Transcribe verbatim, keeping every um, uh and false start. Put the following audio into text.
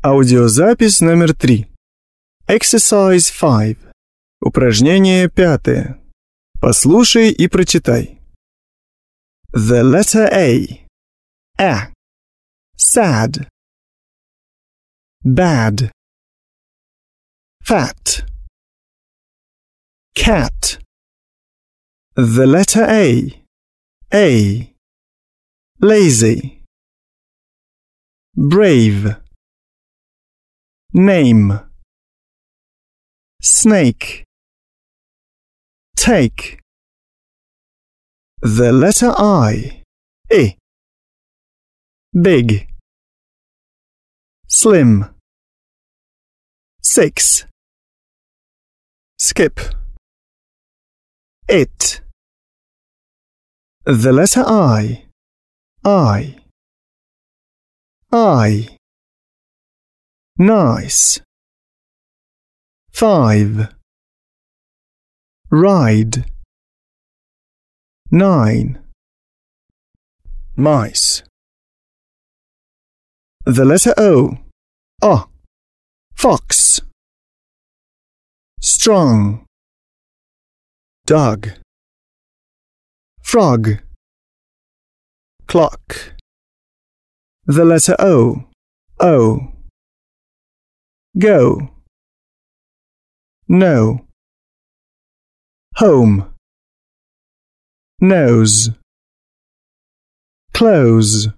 Аудиозапись номер три. Exercise five. Упражнение пятое. Послушай и прочитай. The letter A. A. Sad. Bad. Fat. Cat. The letter A. A. Lazy. Brave. Name. Snake. Take. The letter I. I. Big. Slim. Six. Skip. It. The letter I. I. I. Nice. Five. Ride. Nine. Mice. The letter O. O. Fox. Strong. Dog. Frog. Clock. The letter O. O. Go. No. Home. Nose. Close.